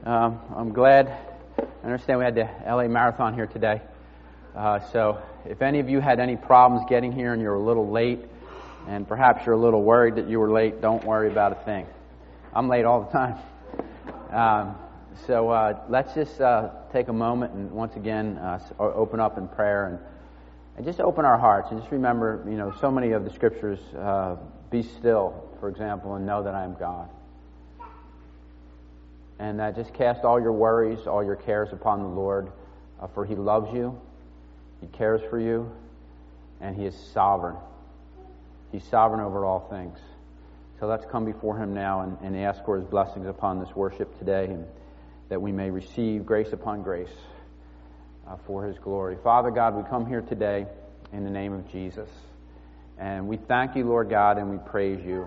I'm glad. I understand we had the LA Marathon here today. So if any of you had any problems getting here and you're a little late, and perhaps you're a little worried that you were late, don't worry about a thing. I'm late all the time. So let's just take a moment and once again open up in prayer and just open our hearts and just remember, so many of the scriptures, be still, for example, and know that I am God. And just cast all your worries, all your cares upon the Lord, for He loves you, He cares for you, and He is sovereign. He's sovereign over all things. So let's come before Him now and ask for His blessings upon this worship today, and that we may receive grace upon grace for His glory. Father God, we come here today in the name of Jesus. And we thank you, Lord God, and we praise you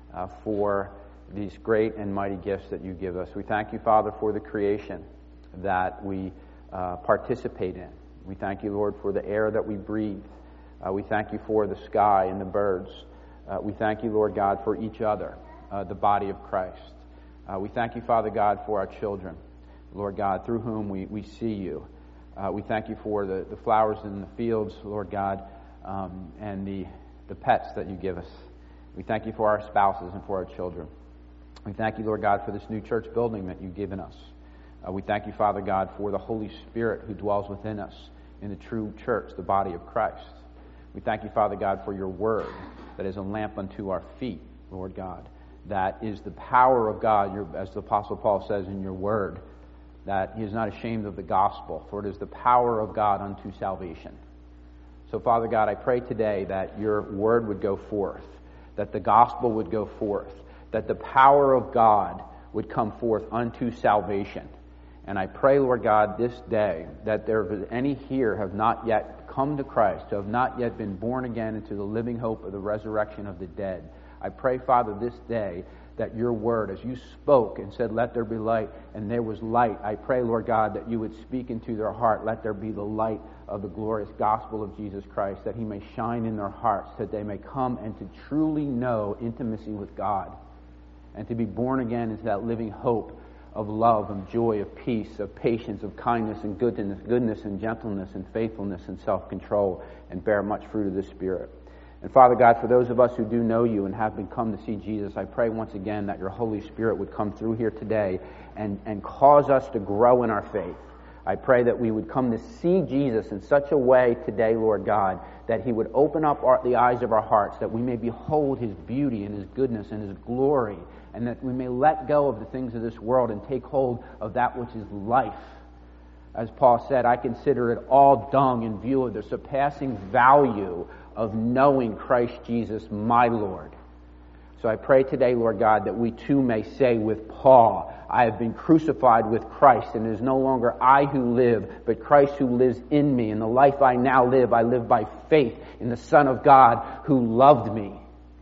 for these great and mighty gifts that you give us. We thank you, Father, for the creation that we participate in. We thank you, Lord, for the air that we breathe. We thank you for the sky and the birds. We thank you, Lord God, for each other, the body of Christ. We thank you, Father God, for our children, Lord God, through whom we see you. We thank you for the flowers in the fields, Lord God, and the pets that you give us. We thank you for our spouses and for our children. We thank you, Lord God, for this new church building that you've given us. We thank you, Father God, for the Holy Spirit who dwells within us in the true church, the body of Christ. We thank you, Father God, for your word that is a lamp unto our feet, Lord God. That is the power of God, as the Apostle Paul says in your word, that he is not ashamed of the gospel, for it is the power of God unto salvation. So, Father God, I pray today that your word would go forth, that the gospel would go forth, that the power of God would come forth unto salvation. And I pray, Lord God, this day that there is any here have not yet come to Christ, who have not yet been born again into the living hope of the resurrection of the dead. I pray, Father, this day that your word, as you spoke and said, let there be light, and there was light, I pray, Lord God, that you would speak into their heart, let there be the light of the glorious gospel of Jesus Christ, that he may shine in their hearts, that they may come and to truly know intimacy with God, and to be born again into that living hope of love, of joy, of peace, of patience, of kindness and goodness and gentleness and faithfulness and self-control, and bear much fruit of the Spirit. And Father God, for those of us who do know you and have been come to see Jesus, I pray once again that your Holy Spirit would come through here today and cause us to grow in our faith. I pray that we would come to see Jesus in such a way today, Lord God, that he would open up the eyes of our hearts, that we may behold his beauty and his goodness and his glory, and that we may let go of the things of this world and take hold of that which is life. As Paul said, I consider it all dung in view of the surpassing value of knowing Christ Jesus, my Lord. So I pray today, Lord God, that we too may say with Paul, I have been crucified with Christ, and it is no longer I who live, but Christ who lives in me. And the life I now live, I live by faith in the Son of God who loved me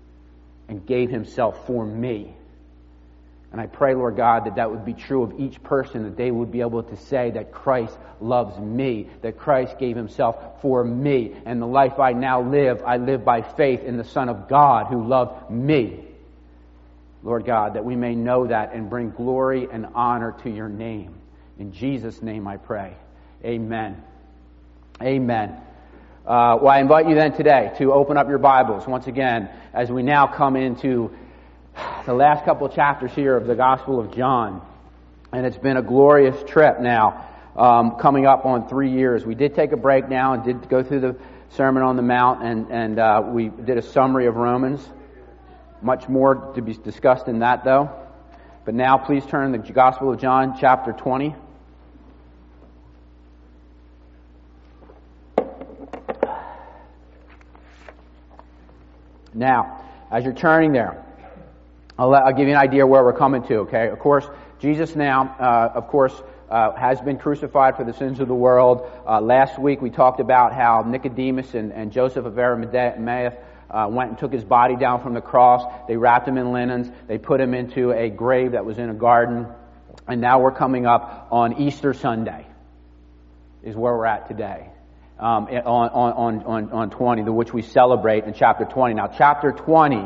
and gave himself for me. And I pray, Lord God, that would be true of each person, that they would be able to say that Christ loves me, that Christ gave himself for me, and the life I now live, I live by faith in the Son of God who loved me. Lord God, that we may know that and bring glory and honor to your name. In Jesus' name I pray. Amen. Amen. Well, I invite you then today to open up your Bibles once again as we now come into the last couple of chapters here of the Gospel of John. And it's been a glorious trip now, coming up on 3 years. We did take a break now and did go through the Sermon on the Mount, and we did a summary of Romans. Much more to be discussed in that, though. But now please turn to the Gospel of John, chapter 20. Now, as you're turning there, I'll give you an idea where we're coming to, okay? Of course, Jesus now, has been crucified for the sins of the world. Last week we talked about how Nicodemus and Joseph of Arimathea went and took his body down from the cross. They wrapped him in linens. They put him into a grave that was in a garden. And now we're coming up on Easter Sunday, is where we're at today. On 20, which we celebrate in chapter 20. Now, chapter 20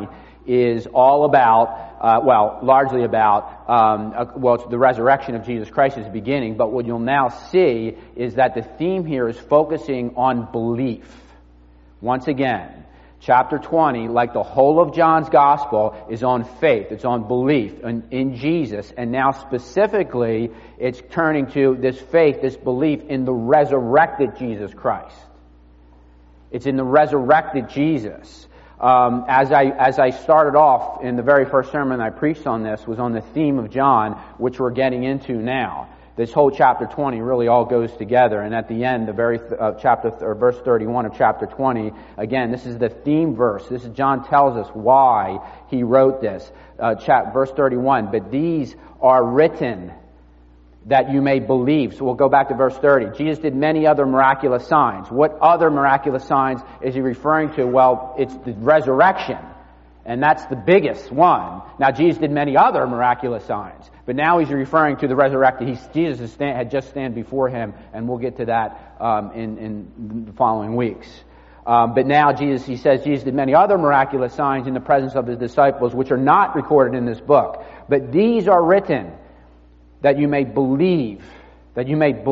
is all about, largely about, it's the resurrection of Jesus Christ is the beginning, but what you'll now see is that the theme here is focusing on belief. Once again, chapter 20, like the whole of John's Gospel, is on faith. It's on belief in Jesus. And now specifically, it's turning to this faith, this belief in the resurrected Jesus Christ. It's in the resurrected Jesus. As I started off in the very first sermon I preached on this was on the theme of John, which we're getting into now. This whole chapter 20 really all goes together, and at the end, the very verse 31 of chapter 20, again, this is the theme verse. This is John tells us why he wrote this. Verse 31, but these are written that you may believe. So we'll go back to verse 30. Jesus did many other miraculous signs. What other miraculous signs is he referring to? Well, it's the resurrection. And that's the biggest one. Now, Jesus did many other miraculous signs. But now he's referring to the resurrected. Jesus had just stand before him, and we'll get to that in the following weeks. But now he says Jesus did many other miraculous signs in the presence of his disciples, which are not recorded in this book. But these are written that you may believe that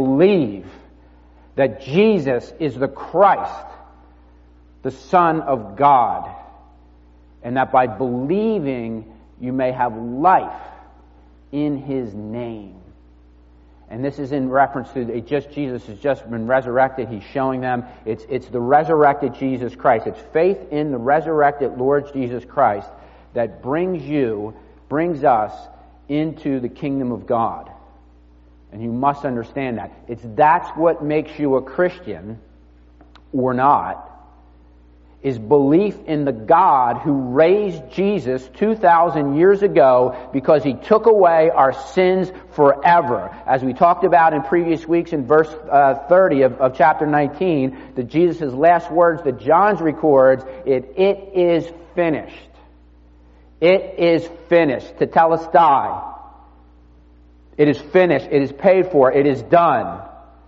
Jesus is the Christ, the Son of God, and that by believing you may have life in his name. And this is in reference to Jesus has just been resurrected. He's showing them it's the resurrected Jesus Christ. It's faith in the resurrected Lord Jesus Christ that brings us into the kingdom of God. And you must understand that. That's what makes you a Christian or not, is belief in the God who raised Jesus 2,000 years ago because he took away our sins forever. As we talked about in previous weeks in verse 30 of chapter 19, that Jesus' last words that John records, it is finished. It is finished. Tetelestai. It is finished. It is paid for. It is done.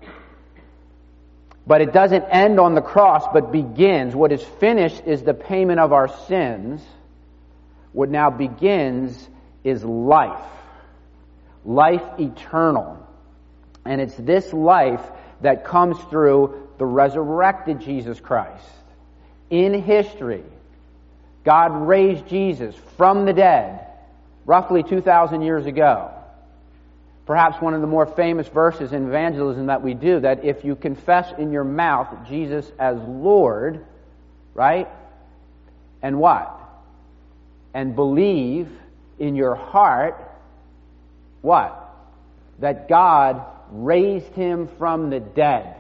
But it doesn't end on the cross, but begins. What is finished is the payment of our sins. What now begins is life. Life eternal. And it's this life that comes through the resurrected Jesus Christ. In history, God raised Jesus from the dead roughly 2,000 years ago. Perhaps one of the more famous verses in evangelism that we do, that if you confess in your mouth Jesus as Lord, right? And what? And believe in your heart, what? That God raised him from the dead.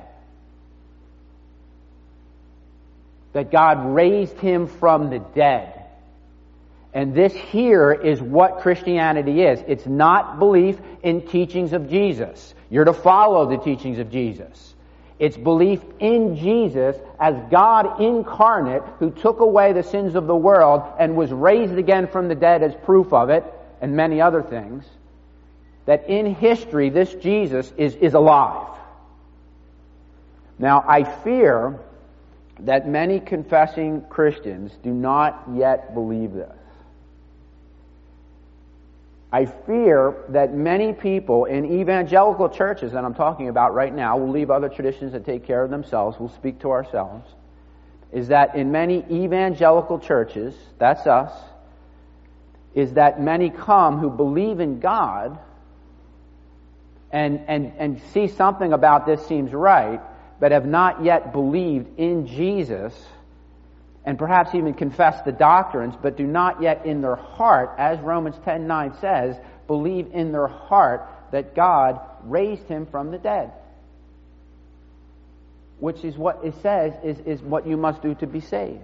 That God raised him from the dead. And this here is what Christianity is. It's not belief in teachings of Jesus. You're to follow the teachings of Jesus. It's belief in Jesus as God incarnate who took away the sins of the world and was raised again from the dead as proof of it, and many other things. That in history, this Jesus is alive. Now, I fear that many confessing Christians do not yet believe this. I fear that many people in evangelical churches that I'm talking about right now, we'll leave other traditions that take care of themselves, we'll speak to ourselves, is that in many evangelical churches, that's us, is that many come who believe in God and see something about this seems right, but have not yet believed in Jesus, and perhaps even confess the doctrines, but do not yet in their heart, as Romans 10:9 says, believe in their heart that God raised him from the dead. Which is what it says is what you must do to be saved.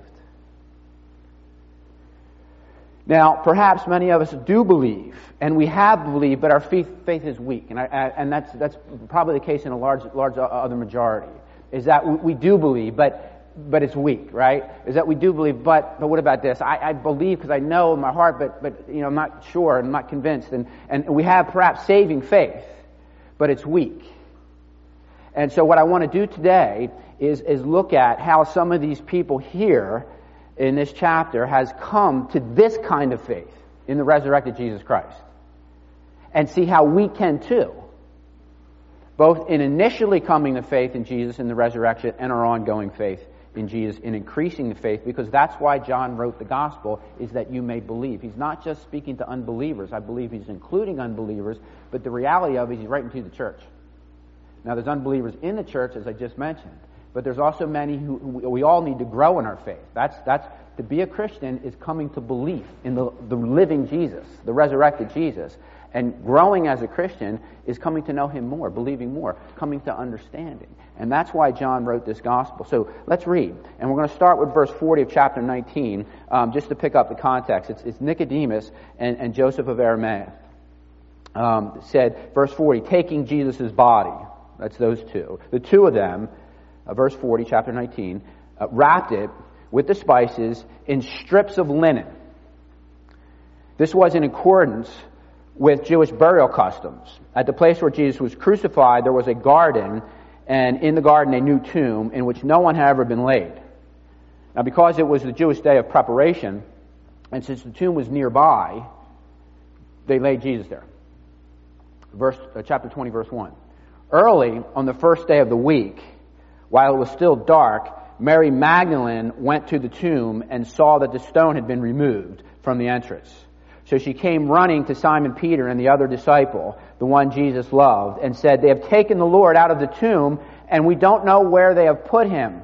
Now, perhaps many of us do believe, and we have believed, but our faith is weak, and that's probably the case in a large other majority. Is that we do believe, but it's weak, right? Is that we do believe, but what about this? I believe because I know in my heart, but I'm not sure, I'm not convinced, and we have perhaps saving faith, but it's weak. And so what I want to do today is look at how some of these people here in this chapter has come to this kind of faith in the resurrected Jesus Christ. And see how we can too. Both in initially coming to faith in Jesus in the resurrection and our ongoing faith in Jesus in increasing the faith, because that's why John wrote the gospel, is that you may believe. He's not just speaking to unbelievers. I believe he's including unbelievers, but the reality of it is he's writing to the church. Now there's unbelievers in the church, as I just mentioned, but there's also many who we all need to grow in our faith. That's to be a Christian is coming to belief in the living Jesus, the resurrected Jesus. And growing as a Christian is coming to know him more, believing more, coming to understanding. And that's why John wrote this gospel. So let's read. And we're going to start with verse 40 of chapter 19, just to pick up the context. It's Nicodemus and Joseph of Arimathea. Said, verse 40, taking Jesus' body. That's those two. The two of them, verse 40, chapter 19, wrapped it with the spices in strips of linen. This was in accordance with Jewish burial customs. At the place where Jesus was crucified, there was a garden, and in the garden a new tomb in which no one had ever been laid. Now, because it was the Jewish day of preparation, and since the tomb was nearby, they laid Jesus there. Chapter 20, verse 1. Early on the first day of the week, while it was still dark, Mary Magdalene went to the tomb and saw that the stone had been removed from the entrance. So she came running to Simon Peter and the other disciple, the one Jesus loved, and said, "They have taken the Lord out of the tomb, and we don't know where they have put him."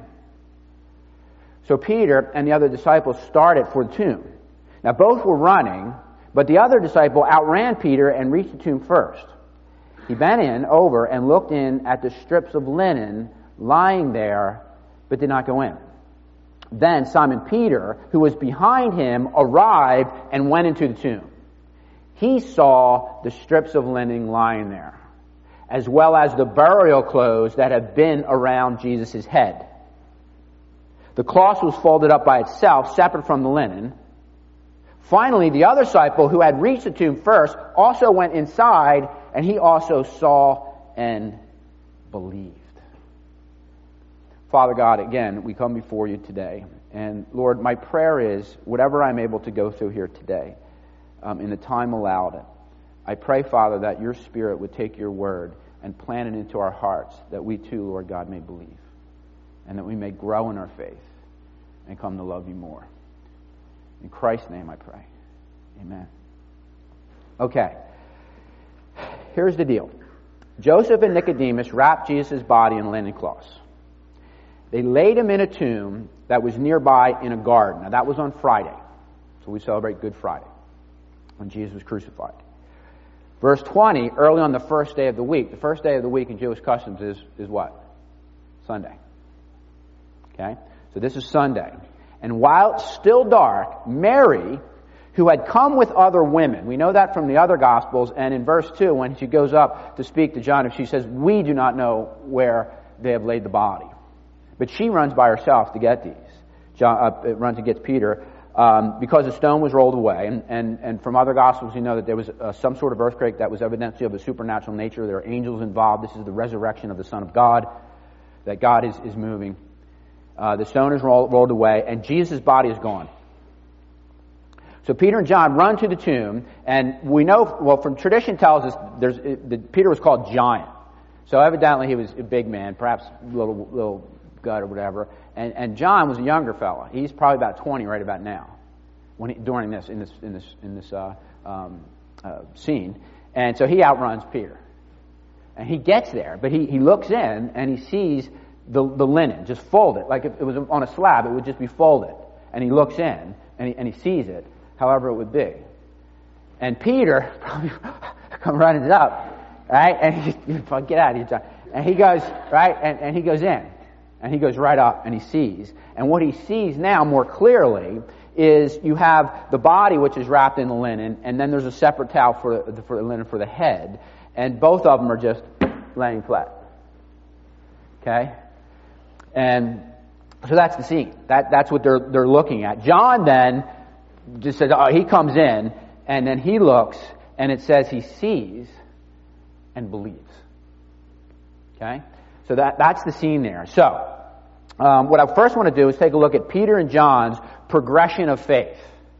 So Peter and the other disciple started for the tomb. Now both were running, but the other disciple outran Peter and reached the tomb first. He bent over and looked in at the strips of linen lying there, but did not go in. Then Simon Peter, who was behind him, arrived and went into the tomb. He saw the strips of linen lying there, as well as the burial clothes that had been around Jesus' head. The cloth was folded up by itself, separate from the linen. Finally, the other disciple, who had reached the tomb first, also went inside, and he also saw and believed. Father God, again, we come before you today. And Lord, my prayer is, whatever I'm able to go through here today, in the time allowed, I pray, Father, that your Spirit would take your word and plant it into our hearts, that we too, Lord God, may believe. And that we may grow in our faith and come to love you more. In Christ's name I pray. Amen. Okay. Here's the deal. Joseph and Nicodemus wrapped Jesus' body in linen cloths. They laid him in a tomb that was nearby in a garden. Now that was on Friday. So we celebrate Good Friday, when Jesus was crucified. Verse 20, early on the first day of the week. The first day of the week in Jewish customs is what? Sunday. Okay? So this is Sunday. And while it's still dark, Mary, who had come with other women, we know that from the other Gospels, and in verse 2, when she goes up to speak to John, she says, "We do not know where they have laid the body." But she runs by herself to get these. John runs and gets Peter because the stone was rolled away. And from other Gospels, you know that there was some sort of earthquake that was evidently of a supernatural nature. There are angels involved. This is the resurrection of the Son of God, that God is moving. The stone is rolled away, and Jesus' body is gone. So Peter and John run to the tomb, and we know, well, from tradition tells us Peter was called Giant. So evidently he was a big man, perhaps little gut or whatever. And John was a younger fella. He's probably about 20 right about now, in this scene. And so he outruns Peter, and he gets there, but he looks in and he sees the linen just folded, like if it was on a slab, it would just be folded. And he looks in and he sees it, however it would be. And Peter probably comes running up, right? And he get out of here, John. And he goes right, and he goes in. And he goes right up and he sees. And what he sees now more clearly is you have the body, which is wrapped in the linen, and then there's a separate towel for the linen for the head. And both of them are just laying flat. Okay? And so that's the scene. That's what they're looking at. John then just says, he comes in, and then he looks, and it says he sees and believes. Okay? So that's the scene there. So, what I first want to do is take a look at Peter and John's progression of faith.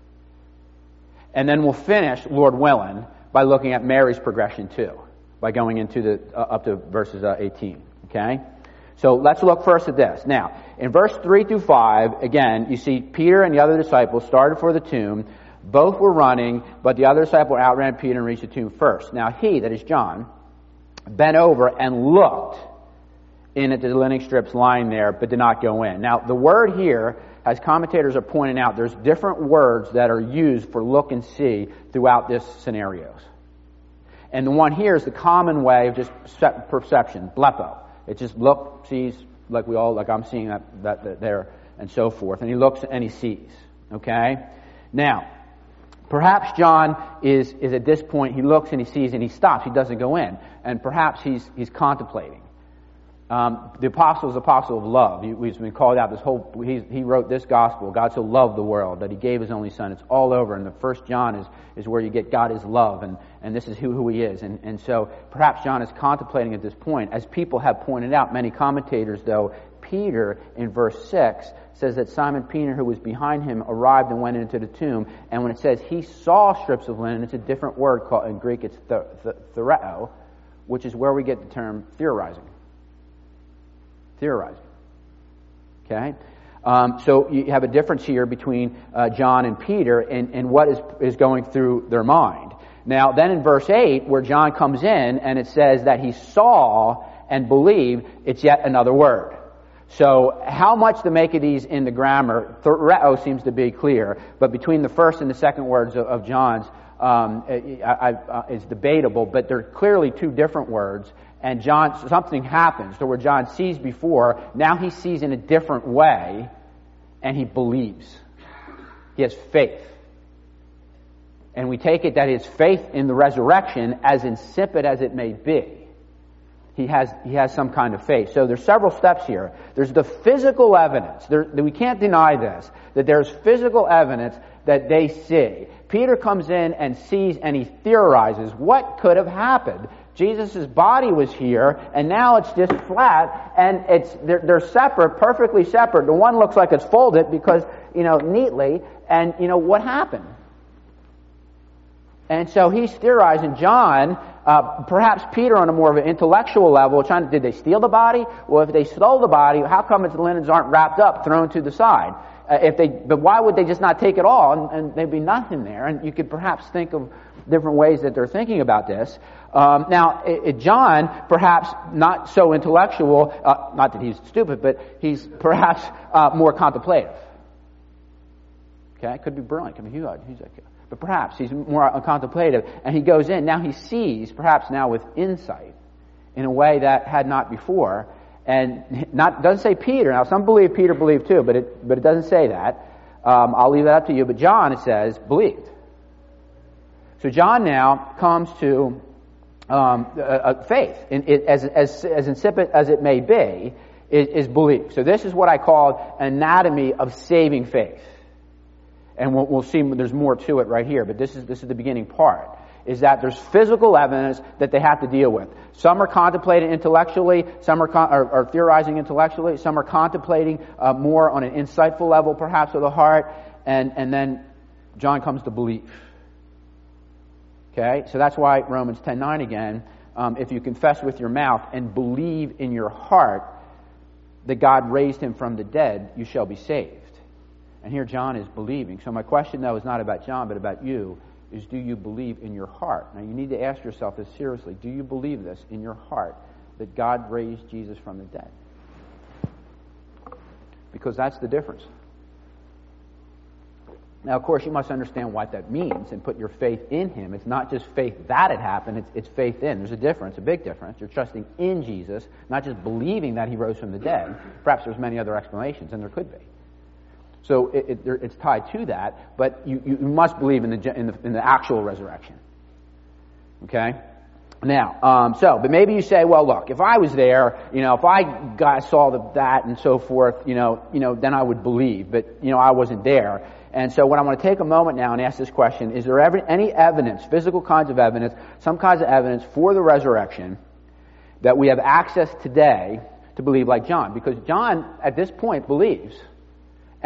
And then we'll finish, Lord willing, by looking at Mary's progression too, by going into up to verses 18. Okay? So let's look first at this. Now, in verse 3 through 5, again, you see Peter and the other disciples started for the tomb. Both were running, but the other disciple outran Peter and reached the tomb first. Now he, that is John, bent over and looked in at the linen strips lying there, but did not go in. Now, the word here, as commentators are pointing out, there's different words that are used for look and see throughout this scenarios. And the one here is the common way of just perception, blepo. It just look, sees, like I'm seeing that there, and so forth. And he looks and he sees. Okay? Now, perhaps John is at this point, he looks and he sees and he stops. He doesn't go in. And perhaps he's contemplating. The apostle is apostle of love. He's been called out. He wrote this gospel. God so loved the world that he gave his only son. It's all over. And the first John is where you get God is love, and this is who he is. And so perhaps John is contemplating at this point. As people have pointed out, many commentators, though, Peter in verse 6 says that Simon Peter, who was behind him, arrived and went into the tomb. And when it says he saw strips of linen, it's a different word called, in Greek it's theoreo, which is where we get the term theorizing. Theorizing. Okay? So you have a difference here between John and Peter and what is going through their mind. Now, then in verse 8, where John comes in and it says that he saw and believed, it's yet another word. So how much to make of these in the grammar, theoreo seems to be clear, but between the first and the second words of John's, it's debatable, but they're clearly two different words. And something happens to where John sees before, now he sees in a different way, and he believes. He has faith. And we take it that his faith in the resurrection, as insipid as it may be, he has some kind of faith. So there's several steps here. There's the physical evidence. We can't deny this, that there's physical evidence that they see. Peter comes in and sees and he theorizes what could have happened. Jesus' body was here, and now it's just flat, and they're separate, perfectly separate. The one looks like it's folded because, neatly, and, what happened? And so he's theorizing. John, perhaps Peter on a more of an intellectual level, did they steal the body? Well, if they stole the body, how come the linens aren't wrapped up, thrown to the side? But why would they just not take it all, and there'd be nothing there? And you could perhaps think of different ways that they're thinking about this. Now, John, perhaps not so intellectual, not that he's stupid, but he's perhaps more contemplative. Okay, could be brilliant, could be huge, but perhaps he's more contemplative, and he goes in. Now he sees, perhaps now with insight, in a way that had not before, and doesn't say Peter. Now, some believe Peter believed too, but it doesn't say that. I'll leave that up to you. But John, it says, believed. So John now comes to faith, as insipid as it may be, is belief. So this is what I call anatomy of saving faith. And we'll see there's more to it right here, but this is the beginning part, is that there's physical evidence that they have to deal with. Some are contemplating intellectually, some are theorizing intellectually, some are contemplating more on an insightful level, perhaps, of the heart, and then John comes to belief. Okay, so that's why Romans 10:9 again, if you confess with your mouth and believe in your heart that God raised him from the dead, you shall be saved. And here John is believing. So my question, though, is not about John, but about you, is do you believe in your heart? Now you need to ask yourself this seriously. Do you believe this in your heart, that God raised Jesus from the dead? Because that's the difference. Now, of course, you must understand what that means and put your faith in him. It's not just faith that it happened, it's faith in. There's a difference, a big difference. You're trusting in Jesus, not just believing that he rose from the dead. Perhaps there's many other explanations, and there could be. So it's tied to that, but you must believe in the actual resurrection. Okay? Now, but maybe you say, well, look, if I was there, if I saw that and so forth, then I would believe, but I wasn't there. And so what I want to take a moment now and ask this question, is there any evidence, physical kinds of evidence, some kinds of evidence for the resurrection that we have access today to believe like John? Because John, at this point, believes.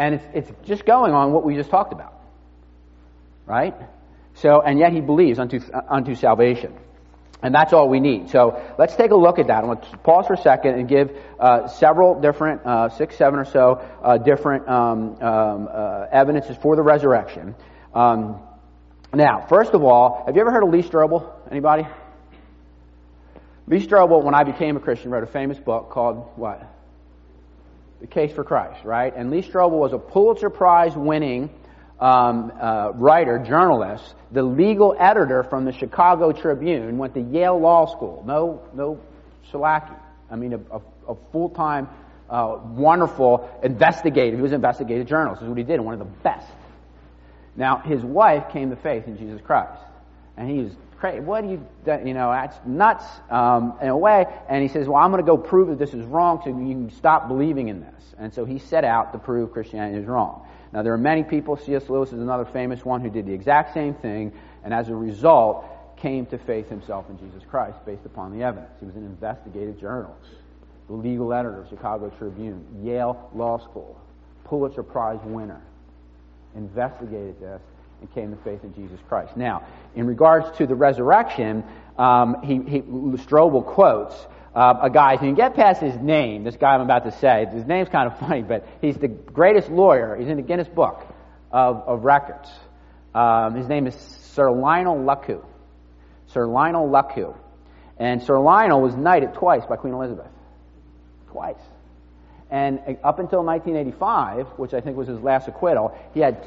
And it's just going on what we just talked about. Right? So, and yet he believes unto salvation. And that's all we need. So let's take a look at that. I want to pause for a second and give several different, 6, 7 or so, different evidences for the resurrection. Now, first of all, have you ever heard of Lee Strobel? Anybody? Lee Strobel, when I became a Christian, wrote a famous book called what? The Case for Christ, right? And Lee Strobel was a Pulitzer Prize winning writer, journalist, the legal editor from the Chicago Tribune, went to Yale Law School. No shellacking. I mean, a full-time, wonderful investigator. He was an investigative journalist. This is what he did, and one of the best. Now, his wife came to faith in Jesus Christ, and he was crazy. What do you, that's nuts in a way. And he says, well, I'm going to go prove that this is wrong so you can stop believing in this. And so he set out to prove Christianity is wrong. Now, there are many people, C.S. Lewis is another famous one, who did the exact same thing, and as a result, came to faith himself in Jesus Christ based upon the evidence. He was an investigative journalist, the legal editor of Chicago Tribune, Yale Law School, Pulitzer Prize winner, investigated this, and came to faith in Jesus Christ. Now, in regards to the resurrection, Strobel quotes a guy, if you can get past his name, this guy I'm about to say, his name's kind of funny, but he's the greatest lawyer. He's in the Guinness Book of Records. His name is Sir Lionel Luckhoo. Sir Lionel Luckhoo. And Sir Lionel was knighted twice by Queen Elizabeth. Twice. And up until 1985, which I think was his last acquittal, he had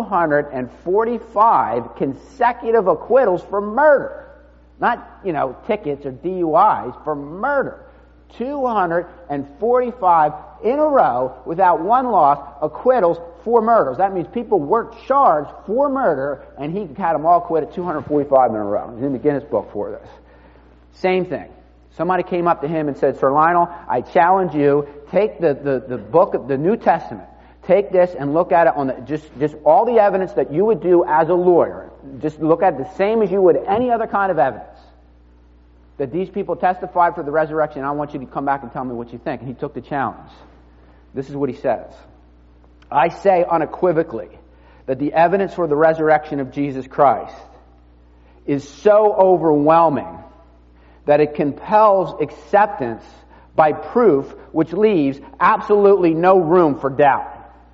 245 consecutive acquittals for murder. Not, tickets or DUIs, for murder. 245 in a row, without one loss, acquittals for murders. That means people weren't charged for murder, and he had them all acquitted 245 in a row. He's in the Guinness Book for this. Same thing. Somebody came up to him and said, Sir Lionel, I challenge you, take the book of the New Testament, take this and look at it on just all the evidence that you would do as a lawyer. Just look at it the same as you would any other kind of evidence. That these people testified for the resurrection, and I want you to come back and tell me what you think. And he took the challenge. This is what he says. I say unequivocally that the evidence for the resurrection of Jesus Christ is so overwhelming that it compels acceptance by proof which leaves absolutely no room for doubt.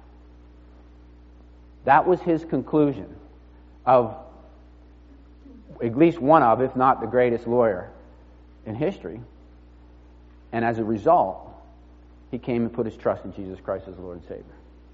That was his conclusion of at least one of, if not the greatest lawyer in history. And as a result, he came and put his trust in Jesus Christ as Lord and Savior.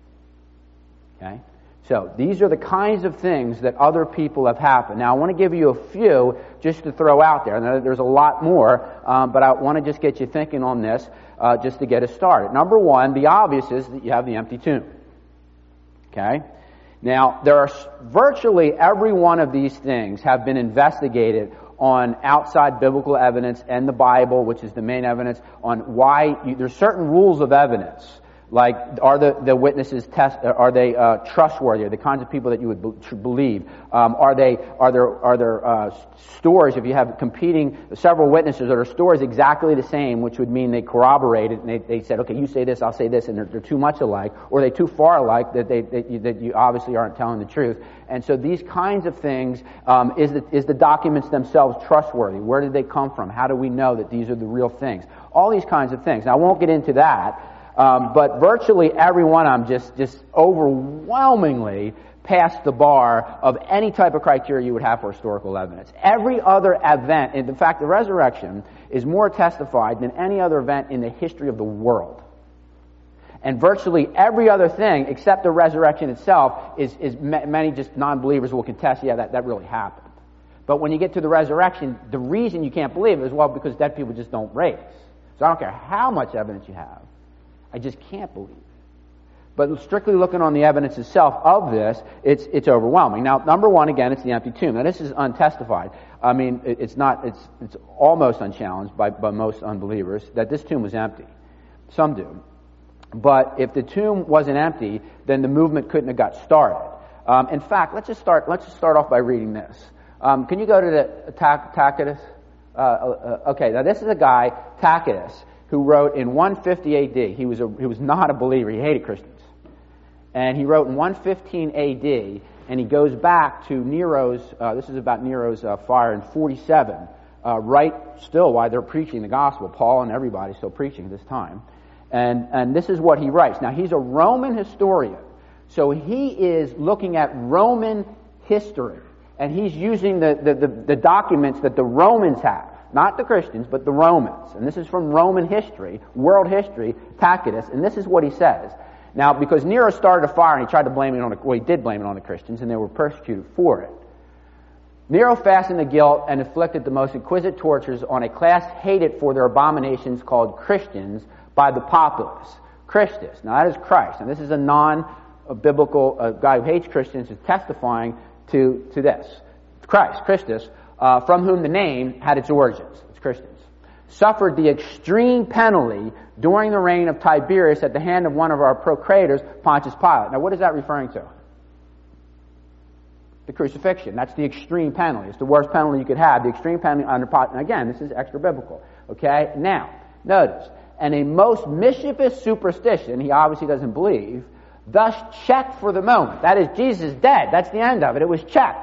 Okay? So, these are the kinds of things that other people have happened. Now, I want to give you a few just to throw out there. Now, there's a lot more, but I want to just get you thinking on this just to get us started. Number one, the obvious is that you have the empty tomb. Okay? Now, there are virtually every one of these things have been investigated on outside biblical evidence and the Bible, which is the main evidence, on why there's certain rules of evidence. Like, are the witnesses are they trustworthy? Are the kinds of people that you would believe? Are there stories? If you have competing several witnesses, are there stories exactly the same, which would mean they corroborated and they said, okay, you say this, I'll say this, and they're too much alike, or are they too far alike that you obviously aren't telling the truth? And so these kinds of things, is the documents themselves trustworthy? Where did they come from? How do we know that these are the real things? All these kinds of things. Now, I won't get into that. But virtually every one of them just overwhelmingly passed the bar of any type of criteria you would have for historical evidence. Every other event, in fact, the resurrection is more testified than any other event in the history of the world. And virtually every other thing, except the resurrection itself, is many just non-believers will contest, yeah, that really happened. But when you get to the resurrection, the reason you can't believe it is, well, because dead people just don't raise. So I don't care how much evidence you have. I just can't believe. But strictly looking on the evidence itself of this, it's overwhelming. Now, number one, again, it's the empty tomb. Now, this is untestified. I mean, it's almost unchallenged by most unbelievers that this tomb was empty. Some do. But if the tomb wasn't empty, then the movement couldn't have got started. In fact, let's just start off by reading this. Can you go to the Tacitus? Okay, now this is a guy, Tacitus, who wrote in 150 AD. He was not a believer. He hated Christians. And he wrote in 115 A.D., and he goes back to Nero's, this is about Nero's fire in 47, right still while they're preaching the gospel. Paul and everybody still preaching at this time. And this is what he writes. Now, he's a Roman historian, so he is looking at Roman history, and he's using the documents that the Romans have. Not the Christians, but the Romans. And this is from Roman history, world history, Tacitus, and this is what he says. Now, because Nero started a fire and he tried to blame it on he did blame it on the Christians, and they were persecuted for it. Nero fastened the guilt and inflicted the most exquisite tortures on a class hated for their abominations called Christians by the populace. Christus. Now, that is Christ. And this is a non-biblical guy who hates Christians is testifying to this. Christ, Christus, from whom the name had its origins. It's Christians. Suffered the extreme penalty during the reign of Tiberius at the hand of one of our procurators, Pontius Pilate. Now, what is that referring to? The crucifixion. That's the extreme penalty. It's the worst penalty you could have. The extreme penalty under Pontius. And again, this is extra biblical. Okay? Now, notice, and a most mischievous superstition, he obviously doesn't believe, thus checked for the moment. That is, Jesus is dead. That's the end of it. It was checked.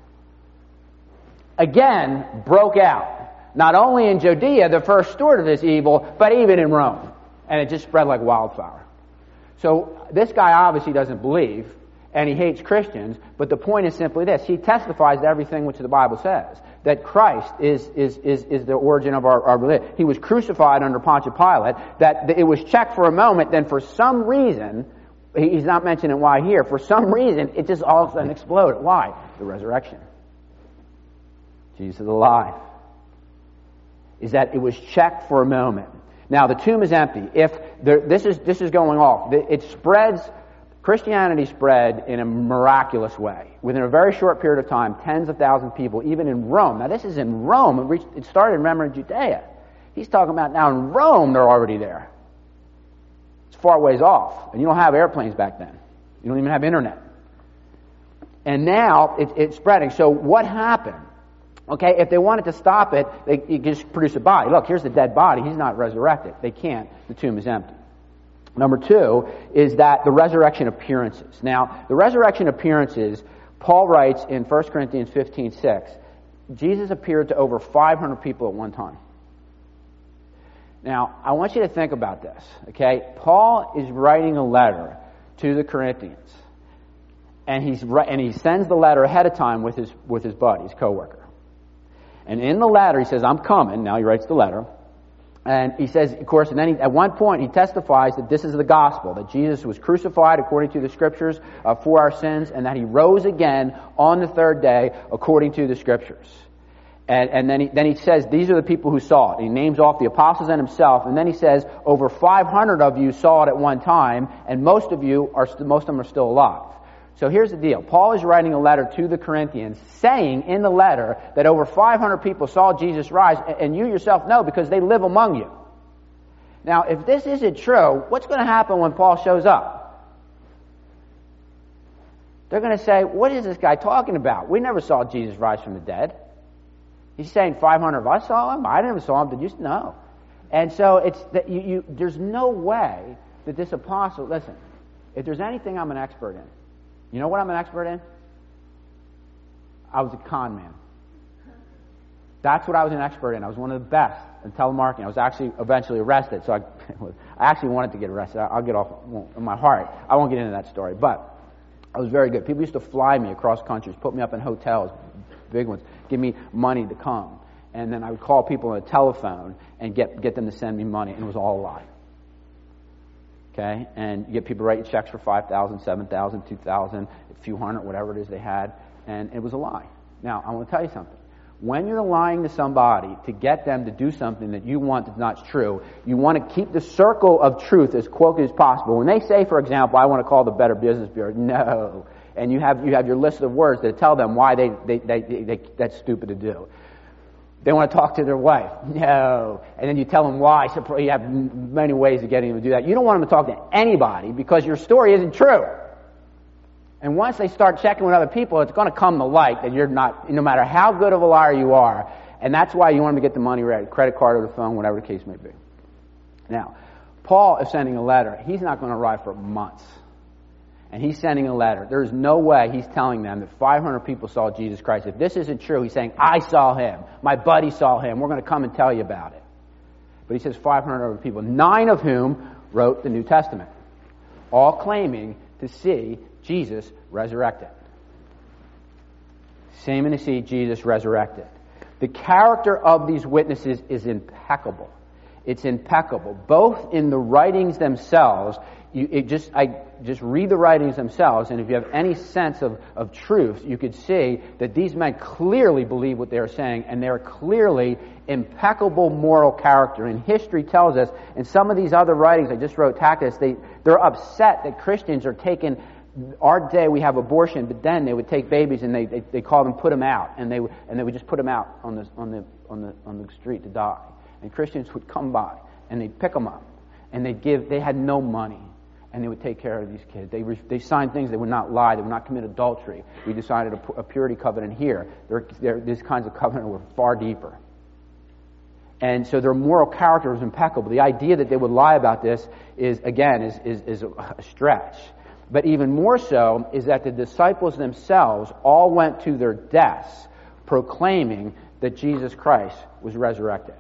Again, broke out. Not only in Judea, the first steward of this evil, but even in Rome. And it just spread like wildfire. So this guy obviously doesn't believe, and he hates Christians, but the point is simply this. He testifies to everything which the Bible says, that Christ is the origin of our religion. He was crucified under Pontius Pilate, that it was checked for a moment, then for some reason, he's not mentioning why here, for some reason, it just all of a sudden exploded. Why? The resurrection. Jesus is alive. Is that it was checked for a moment. Now, the tomb is empty. If this is going off, it spreads, Christianity spread in a miraculous way. Within a very short period of time, tens of thousands of people, even in Rome. Now, this is in Rome. It started, remember, in Judea. He's talking about now in Rome, they're already there. It's far ways off. And you don't have airplanes back then. You don't even have internet. And now it's spreading. So what happened? Okay, if they wanted to stop it, you just produce a body. Look, here's the dead body. He's not resurrected. They can't. The tomb is empty. Number two is that the resurrection appearances. Now, the resurrection appearances, Paul writes in 1 Corinthians 15:6, Jesus appeared to over 500 people at one time. Now, I want you to think about this, okay? Paul is writing a letter to the Corinthians, and he sends the letter ahead of time with his buddy, his co-worker. And in the letter, he says, I'm coming. Now he writes the letter. And he says, of course, and then at one point he testifies that this is the gospel, that Jesus was crucified according to the scriptures for our sins, and that he rose again on the third day according to the scriptures. And then he says, these are the people who saw it. And he names off the apostles and himself. And then he says, over 500 of you saw it at one time, and most of them are still alive. So here's the deal. Paul is writing a letter to the Corinthians saying in the letter that over 500 people saw Jesus rise, and you yourself know because they live among you. Now, if this isn't true, what's going to happen when Paul shows up? They're going to say, what is this guy talking about? We never saw Jesus rise from the dead. He's saying 500 of us saw him? I never saw him. Did you? No. And so it's that there's no way that this apostle, listen, if there's anything I'm an expert in, you know what I'm an expert in? I was a con man. That's what I was an expert in. I was one of the best in telemarketing. I was actually eventually arrested, so I actually wanted to get arrested. I'll get off in my heart. I won't get into that story, but I was very good. People used to fly me across countries, put me up in hotels, big ones, give me money to come. And then I would call people on a telephone and get them to send me money, and it was all a lie. Okay, and you get people writing checks for $5,000, $7,000, $2,000, a few hundred, whatever it is they had, and it was a lie. Now, I want to tell you something. When you're lying to somebody to get them to do something that you want that's not true, you want to keep the circle of truth as close as possible. When they say, for example, I want to call the Better Business Bureau, no, and you have your list of words that tell them why that's stupid to do. They want to talk to their wife. No. And then you tell them why. So you have many ways of getting them to do that. You don't want them to talk to anybody because your story isn't true. And once they start checking with other people, it's going to come to light that you're not, no matter how good of a liar you are. And that's why you want them to get the money ready, credit card or the phone, whatever the case may be. Now, Paul is sending a letter. He's not going to arrive for months. And he's sending a letter. There's no way he's telling them that 500 people saw Jesus Christ. If this isn't true, he's saying, I saw him. My buddy saw him. We're going to come and tell you about it. But he says 500 other people, 9 of whom wrote the New Testament, all claiming to see Jesus resurrected. Claiming to see Jesus resurrected. The character of these witnesses is impeccable. It's impeccable, both in the writings themselves. I just read the writings themselves, and if you have any sense of truth, you could see that these men clearly believe what they are saying, and they're clearly impeccable moral character. And history tells us, in some of these other writings, I just wrote Tacitus, they're upset that Christians are taking. Our day we have abortion, but then they would take babies and they call them, put them out, and they would just put them out on the street to die. And Christians would come by and they'd pick them up, and they had no money, and they would take care of these kids. They signed things. They would not lie. They would not commit adultery. We decided a purity covenant here. These kinds of covenants were far deeper. And so their moral character was impeccable. The idea that they would lie about this is a stretch. But even more so is that the disciples themselves all went to their deaths proclaiming that Jesus Christ was resurrected.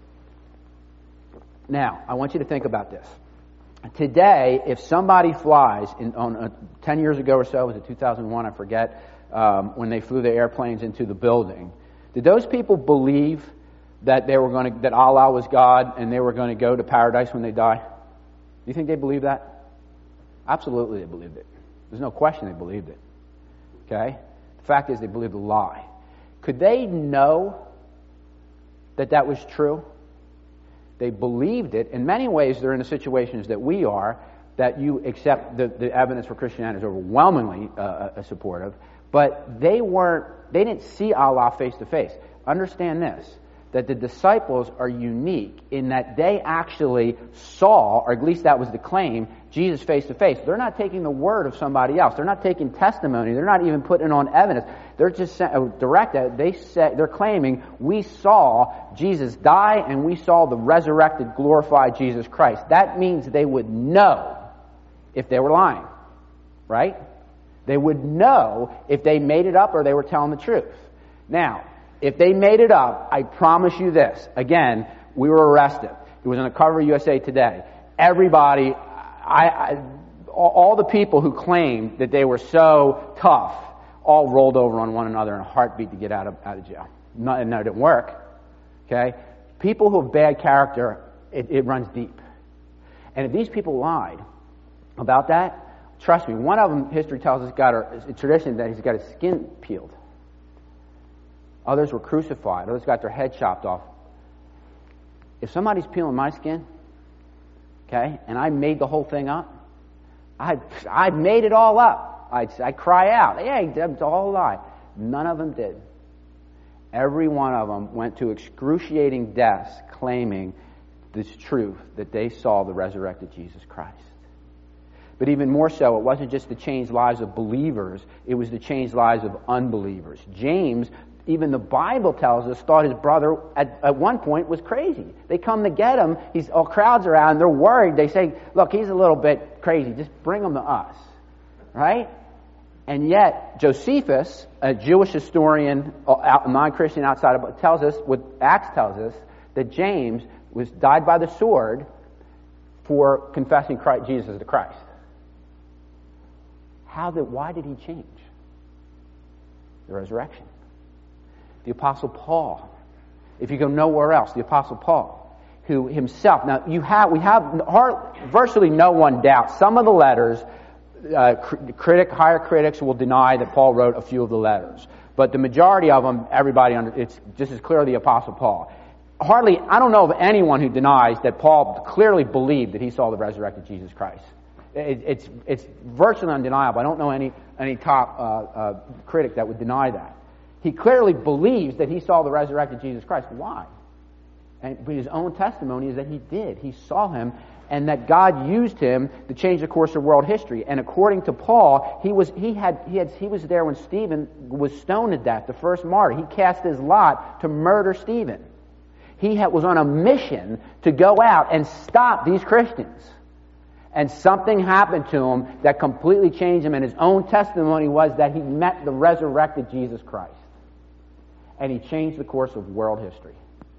Now, I want you to think about this. Today, if somebody flies, 10 years ago or so, was it 2001, I forget, when they flew the airplanes into the building, did those people believe that that Allah was God and they were going to go to paradise when they die? Do you think they believed that? Absolutely they believed it. There's no question they believed it. Okay? The fact is they believed a lie. Could they know that was true? They believed it. In many ways, they're in the situations that we are, that you accept the evidence for Christianity is overwhelmingly supportive, but they didn't see Allah face to face. Understand this, that the disciples are unique in that they actually saw, or at least that was the claim, Jesus face to face. They're not taking the word of somebody else. They're not taking testimony. They're not even putting on evidence. They're just they're claiming, we saw Jesus die and we saw the resurrected, glorified Jesus Christ. That means they would know if they were lying, right? They would know if they made it up or they were telling the truth. Now, if they made it up, I promise you this. Again, we were arrested. It was on the cover of USA Today. Everybody, all the people who claimed that they were so tough, all rolled over on one another in a heartbeat to get out of jail. No, it didn't work. Okay? People who have bad character, it runs deep. And if these people lied about that, trust me, one of them, history tells us, got a tradition that he's got his skin peeled. Others were crucified. Others got their head chopped off. If somebody's peeling my skin, okay, and I made the whole thing up, I made it all up. I'd cry out, hey, it's all a lie. None of them did. Every one of them went to excruciating deaths claiming this truth, that they saw the resurrected Jesus Christ. But even more so, it wasn't just to change lives of believers, it was to change lives of unbelievers. James, even the Bible tells us, thought his brother at one point was crazy. They come to get him, crowds are out, and they're worried. They say, look, he's a little bit crazy, just bring him to us. Right? And yet, Josephus, a Jewish historian, non-Christian outside of, tells us, what Acts tells us, that James died by the sword for confessing Jesus as the Christ. Why did he change? The resurrection. The Apostle Paul, if you go nowhere else, the Apostle Paul, who himself, now we have virtually no one doubts. Some of the letters, higher critics will deny that Paul wrote a few of the letters, but the majority of them, it's just as clearly the Apostle Paul. I don't know of anyone who denies that Paul clearly believed that he saw the resurrected Jesus Christ. It's virtually undeniable. I don't know any top critic that would deny that. He clearly believes that he saw the resurrected Jesus Christ. Why? And his own testimony is that he did. He saw him, and that God used him to change the course of world history. And according to Paul, he was there when Stephen was stoned to death, the first martyr. He cast his lot to murder Stephen. He was on a mission to go out and stop these Christians. And something happened to him that completely changed him, and his own testimony was that he met the resurrected Jesus Christ. And he changed the course of world history.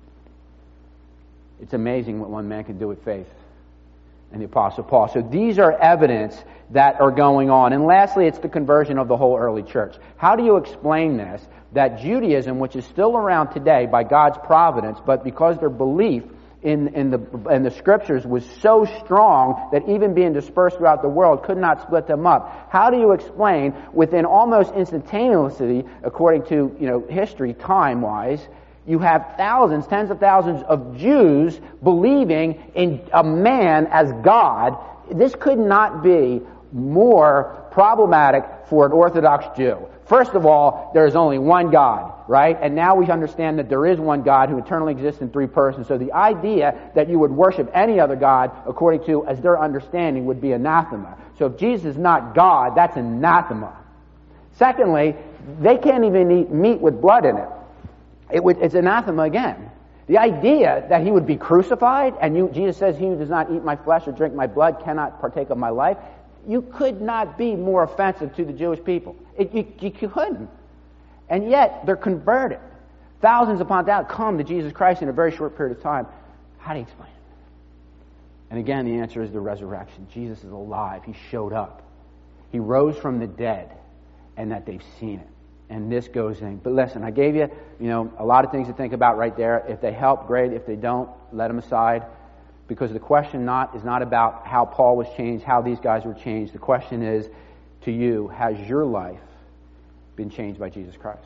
It's amazing what one man can do with faith. And the Apostle Paul. So these are evidence that are going on. And lastly, it's the conversion of the whole early church. How do you explain this? That Judaism, which is still around today by God's providence, but because their belief in the Scriptures was so strong that even being dispersed throughout the world could not split them up. How do you explain, within almost instantaneously, according to history, time-wise, you have thousands, tens of thousands of Jews believing in a man as God? This could not be more problematic for an Orthodox Jew. First of all, there is only one God, right? And now we understand that there is one God who eternally exists in three persons. So the idea that you would worship any other God, according to, as their understanding, would be anathema. So if Jesus is not God, that's anathema. Secondly, they can't even eat meat with blood in it. It's anathema again. The idea that he would be crucified, and Jesus says, "He who does not eat my flesh or drink my blood cannot partake of my life," you could not be more offensive to the Jewish people. You couldn't. And yet, they're converted. Thousands upon thousands come to Jesus Christ in a very short period of time. How do you explain it? And again, the answer is the resurrection. Jesus is alive. He showed up. He rose from the dead, and that they've seen it. And this goes in. But listen, I gave you, a lot of things to think about right there. If they help, great. If they don't, let them aside. Because the question is not about how Paul was changed, how these guys were changed. The question is, to you, has your life been changed by Jesus Christ?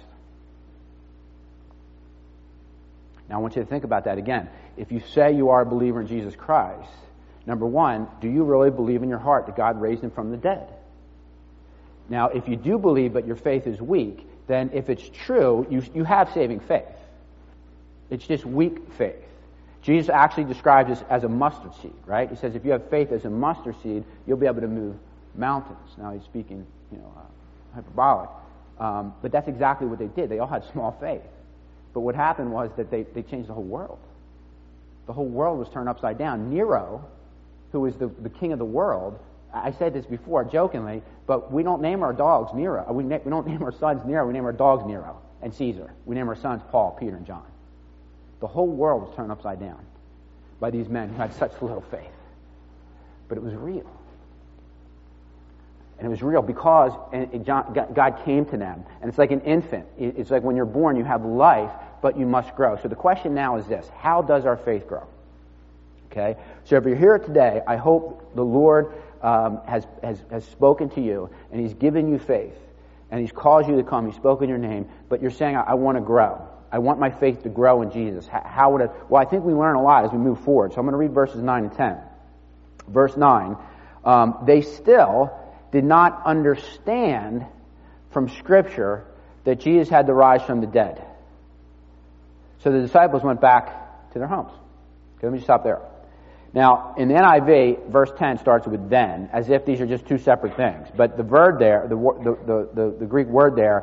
Now, I want you to think about that again. If you say you are a believer in Jesus Christ, number one, do you really believe in your heart that God raised him from the dead? Now, if you do believe but your faith is weak, then if it's true, you have saving faith. It's just weak faith. Jesus actually describes this as a mustard seed, right? He says if you have faith as a mustard seed, you'll be able to move mountains. Now he's speaking, hyperbolic. But that's exactly what they did. They all had small faith. But what happened was that they changed the whole world. The whole world was turned upside down. Nero, who was the king of the world, I said this before jokingly, but we don't name our dogs Nero. We don't name our sons Nero. We name our dogs Nero and Caesar. We name our sons Paul, Peter, and John. The whole world was turned upside down by these men who had such little faith. But it was real. And it was real because God came to them. And it's like an infant. It's like when you're born, you have life, but you must grow. So the question now is this: how does our faith grow? Okay? So if you're here today, I hope the Lord has spoken to you, and He's given you faith, and He's called you to come. He's spoken your name, but you're saying, I want to grow. I want my faith to grow in Jesus. How would it? Well, I think we learn a lot as we move forward. So I'm going to read verses 9 and 10. Verse 9, they still did not understand from Scripture that Jesus had to rise from the dead. So the disciples went back to their homes. Okay, let me just stop there. Now, in the NIV, verse 10 starts with then, as if these are just two separate things. But the verb there, the Greek word there,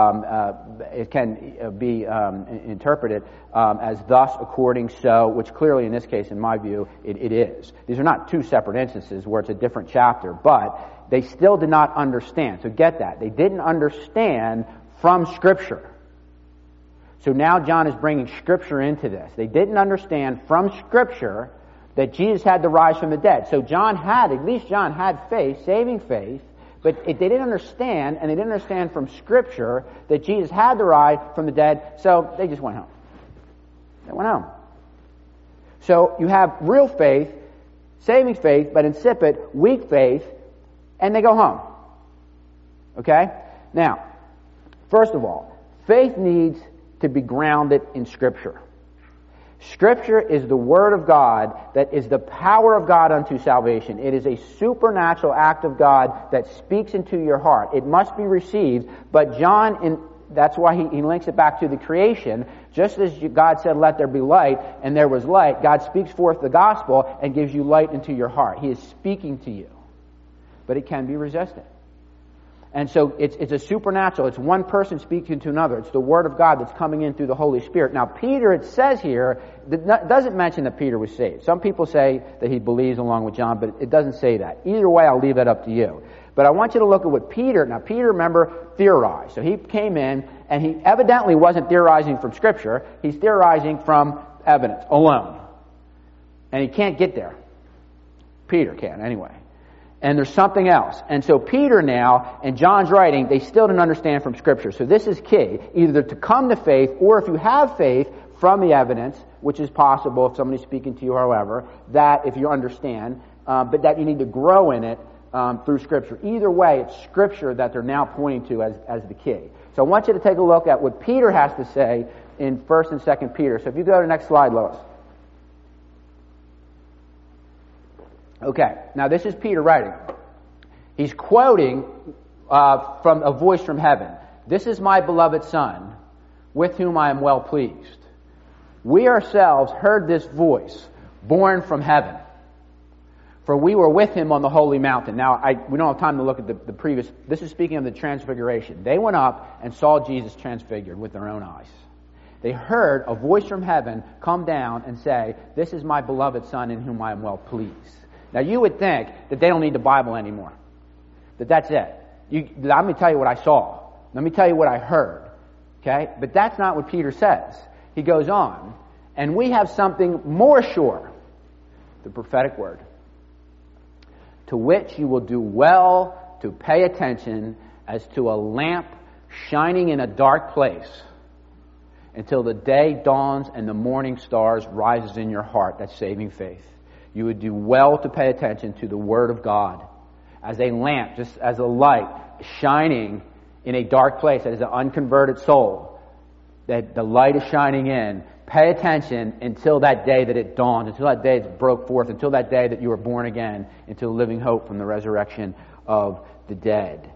it can be interpreted as thus, according, so, which clearly in this case, in my view, it is. These are not two separate instances where it's a different chapter, but they still did not understand. So get that. They didn't understand from Scripture. So now John is bringing Scripture into this. They didn't understand from Scripture that Jesus had to rise from the dead. So at least John had faith, saving faith, but they didn't understand, and they didn't understand from Scripture that Jesus had to rise from the dead, so they just went home. They went home. So you have real faith, saving faith, but insipid, weak faith, and they go home. Okay? Now, first of all, faith needs to be grounded in Scripture. Scripture is the Word of God that is the power of God unto salvation. It is a supernatural act of God that speaks into your heart. It must be received, but that's why he links it back to the creation. Just as God said, let there be light, and there was light, God speaks forth the gospel and gives you light into your heart. He is speaking to you. But it can be resisted. And so it's a supernatural. It's one person speaking to another. It's the Word of God that's coming in through the Holy Spirit. Now, Peter, it says here, it doesn't mention that Peter was saved. Some people say that he believes along with John, but it doesn't say that. Either way, I'll leave that up to you. But I want you to look at what Peter, remember, theorized. So he came in, and he evidently wasn't theorizing from Scripture. He's theorizing from evidence alone. And he can't get there. Peter can, anyway. And there's something else. And so Peter now, and John's writing, they still didn't understand from Scripture. So this is key. Either to come to faith, or if you have faith from the evidence, which is possible if somebody's speaking to you, however, that if you understand, but that you need to grow in it through Scripture. Either way, it's Scripture that they're now pointing to as the key. So I want you to take a look at what Peter has to say in 1st and 2nd Peter. So if you go to the next slide, Lois. Okay, now this is Peter writing. He's quoting from a voice from heaven. This is my beloved Son, with whom I am well pleased. We ourselves heard this voice, born from heaven. For we were with him on the holy mountain. Now, we don't have time to look at the previous. This is speaking of the transfiguration. They went up and saw Jesus transfigured with their own eyes. They heard a voice from heaven come down and say, this is my beloved Son, in whom I am well pleased. Now, you would think that they don't need the Bible anymore. That's it. Let me tell you what I saw. Let me tell you what I heard. Okay? But that's not what Peter says. He goes on, and we have something more sure. The prophetic word. To which you will do well to pay attention as to a lamp shining in a dark place until the day dawns and the morning stars rises in your heart. That's saving faith. You would do well to pay attention to the Word of God as a lamp, just as a light shining in a dark place, that is an unconverted soul, that the light is shining in. Pay attention until that day that it dawns, until that day it broke forth, until that day that you were born again into living hope from the resurrection of the dead.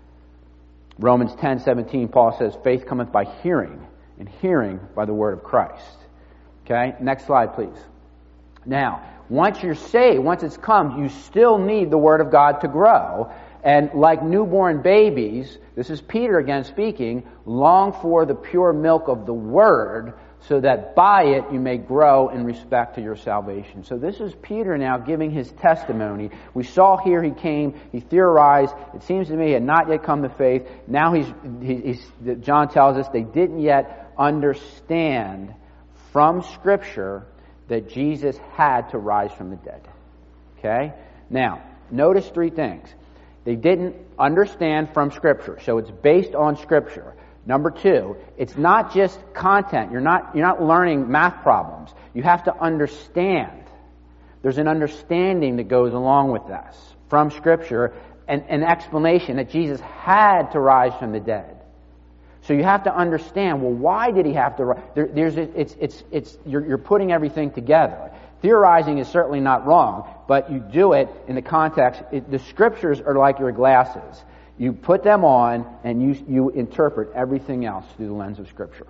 Romans 10:17, Paul says, faith cometh by hearing, and hearing by the word of Christ. Okay, next slide, please. Now, once you're saved, once it's come, you still need the Word of God to grow. And like newborn babies, this is Peter again speaking, long for the pure milk of the Word, so that by it you may grow in respect to your salvation. So this is Peter now giving his testimony. We saw here he came, he theorized, it seems to me he had not yet come to faith. Now John tells us they didn't yet understand from Scripture that Jesus had to rise from the dead. Okay? Now, notice three things. They didn't understand from Scripture, so it's based on Scripture. Number two, it's not just content. You're not learning math problems. You have to understand. There's an understanding that goes along with this from Scripture, and an explanation that Jesus had to rise from the dead. So you have to understand, well, why did he have to rise? You're putting everything together. Theorizing is certainly not wrong, but you do it in the context. The Scriptures are like your glasses. You put them on, and you interpret everything else through the lens of Scripture.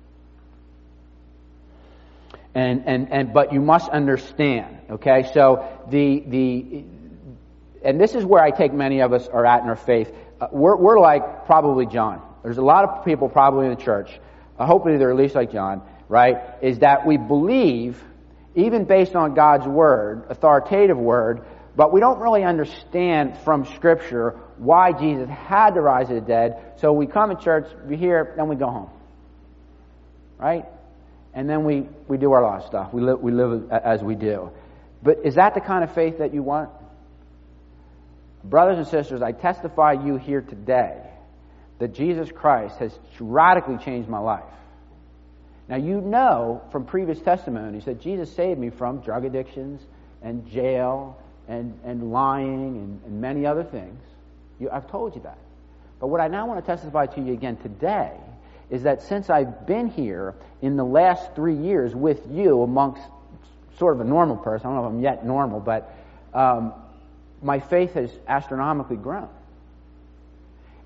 But you must understand, okay? So and this is where I take many of us are at in our faith. We're like probably John. There's a lot of people probably in the church, hopefully they're at least like John, right, is that we believe, even based on God's Word, authoritative Word, but we don't really understand from Scripture why Jesus had to rise from the dead. So we come to church, we hear, then we go home. Right? And then we do our lot of stuff. We live as we do. But is that the kind of faith that you want? Brothers and sisters, I testify you here today that Jesus Christ has radically changed my life. Now, you know from previous testimonies that Jesus saved me from drug addictions and jail and lying and many other things. I've told you that. But what I now want to testify to you again today is that since I've been here in the last 3 years with you amongst sort of a normal person, I don't know if I'm yet normal, but my faith has astronomically grown.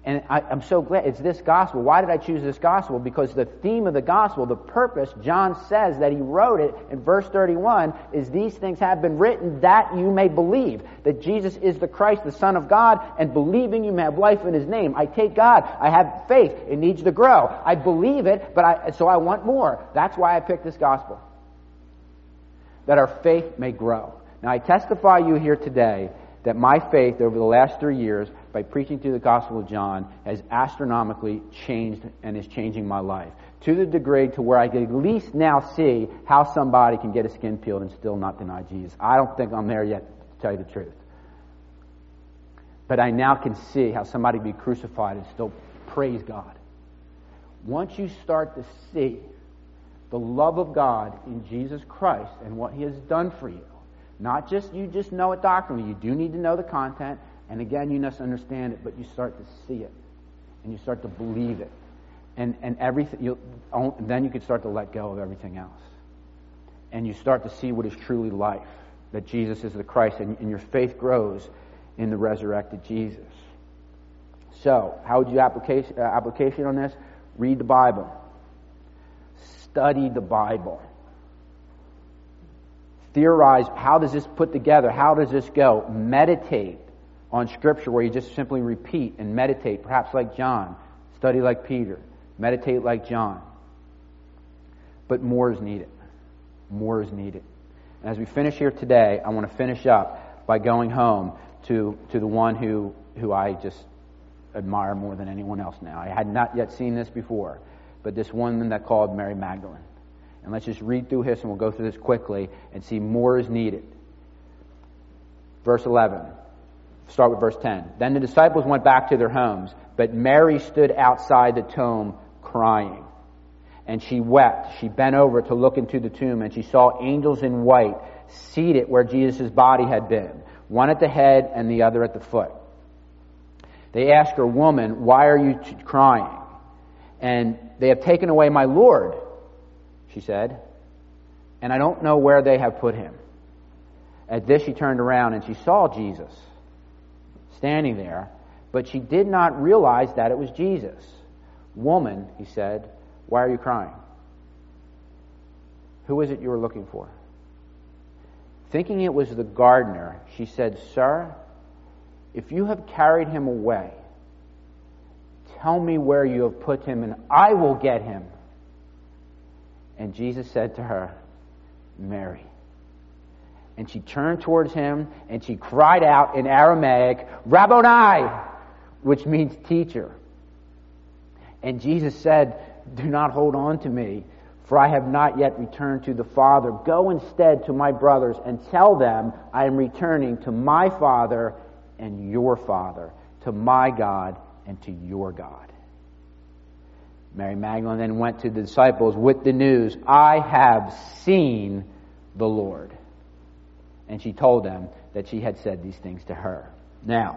And I'm so glad it's this gospel. Why did I choose this gospel? Because the theme of the gospel, the purpose, John says that he wrote it in verse 31, is these things have been written that you may believe that Jesus is the Christ, the Son of God, and believing you may have life in his name. I take God. I have faith. It needs to grow. I believe it, so I want more. That's why I picked this gospel. That our faith may grow. Now I testify you here today that my faith over the last 3 years, by preaching through the Gospel of John, has astronomically changed and is changing my life. To the degree to where I can at least now see how somebody can get a skin peeled and still not deny Jesus. I don't think I'm there yet, to tell you the truth. But I now can see how somebody can be crucified and still praise God. Once you start to see the love of God in Jesus Christ and what he has done for you, not just you just know it doctrinally. You do need to know the content, and again, you must understand it, but you start to see it, and you start to believe it, and everything. Then you can start to let go of everything else, and you start to see what is truly life, that Jesus is the Christ, and your faith grows in the resurrected Jesus. So, how would you application on this? Read the Bible, study the Bible. Theorize, how does this put together? How does this go? Meditate on Scripture where you just simply repeat and meditate, perhaps like John. Study like Peter. Meditate like John. But more is needed. More is needed. And as we finish here today, I want to finish up by going home to the one who I just admire more than anyone else now. I had not yet seen this before, but this woman that called Mary Magdalene. And let's just read through this, and we'll go through this quickly and see more is needed. Verse 11. Start with verse 10. Then the disciples went back to their homes, but Mary stood outside the tomb crying. And she wept. She bent over to look into the tomb, and she saw angels in white seated where Jesus' body had been, one at the head and the other at the foot. They asked her, "Woman, why are you crying?" And they have taken away my Lord, she said, and I don't know where they have put him. At this she turned around and she saw Jesus standing there, but she did not realize that it was Jesus. "Woman," he said, "why are you crying? Who is it you were looking for?" Thinking it was the gardener, she said, "Sir, if you have carried him away, tell me where you have put him, and I will get him." And Jesus said to her, "Mary." And she turned towards him, and she cried out in Aramaic, "Rabboni," which means teacher. And Jesus said, "Do not hold on to me, for I have not yet returned to the Father. Go instead to my brothers and tell them I am returning to my Father and your Father, to my God and to your God." Mary Magdalene then went to the disciples with the news, "I have seen the Lord." And she told them that she had said these things to her. Now,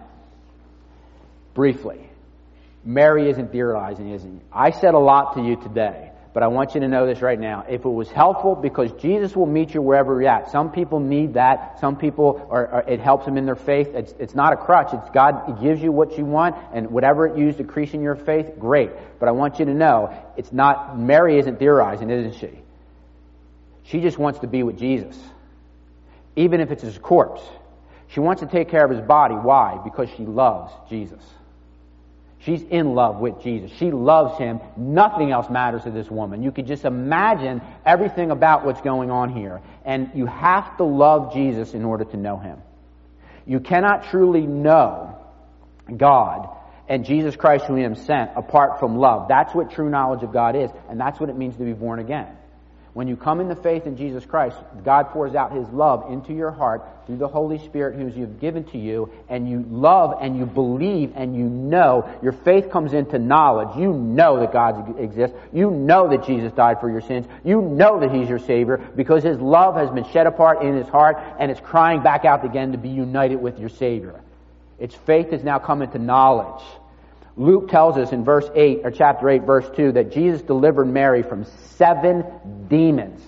briefly, Mary isn't theorizing, isn't she? I said a lot to you today, but I want you to know this right now. If it was helpful, because Jesus will meet you wherever you're at. Some people need that. Some people, it helps them in their faith. It's not a crutch. It's God gives you what you want, and whatever it used to increase in your faith, great. But I want you to know, it's not, Mary isn't theorizing, isn't she? She just wants to be with Jesus. Even if it's his corpse. She wants to take care of his body. Why? Because she loves Jesus. She's in love with Jesus. She loves him. Nothing else matters to this woman. You could just imagine everything about what's going on here. And you have to love Jesus in order to know him. You cannot truly know God and Jesus Christ whom he has sent apart from love. That's what true knowledge of God is. And that's what it means to be born again. When you come into faith in Jesus Christ, God pours out his love into your heart through the Holy Spirit who you've given to you, and you love and you believe and you know. Your faith comes into knowledge. You know that God exists. You know that Jesus died for your sins. You know that he's your Savior because his love has been shed apart in his heart and it's crying back out again to be united with your Savior. Its faith has now come into knowledge. Luke tells us in verse 8, or chapter 8, verse 2, that Jesus delivered Mary from 7 demons.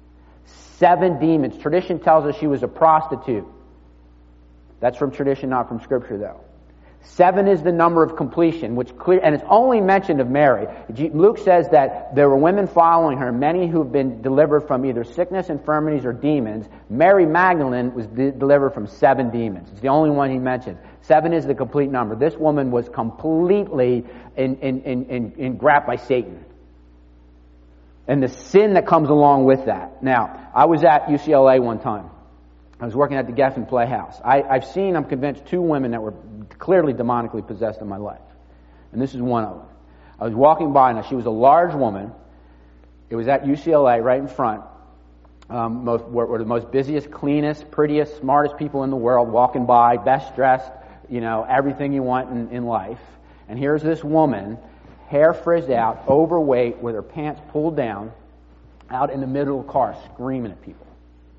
7 demons. Tradition tells us she was a prostitute. That's from tradition, not from Scripture, though. 7 is the number of completion, and it's only mentioned of Mary. Luke says that there were women following her, many who have been delivered from either sickness, infirmities, or demons. Mary Magdalene was delivered from 7 demons. It's the only one he mentioned. 7 is the complete number. This woman was completely engrapped by Satan. And the sin that comes along with that. Now, I was at UCLA one time. I was working at the Geffen Playhouse. I'm convinced, 2 women that were clearly demonically possessed in my life. And this is one of them. I was walking by, and she was a large woman. It was at UCLA, right in front. Were the most busiest, cleanest, prettiest, smartest people in the world walking by, best dressed, everything you want in life. And here's this woman, hair frizzed out, overweight, with her pants pulled down, out in the middle of the car, screaming at people.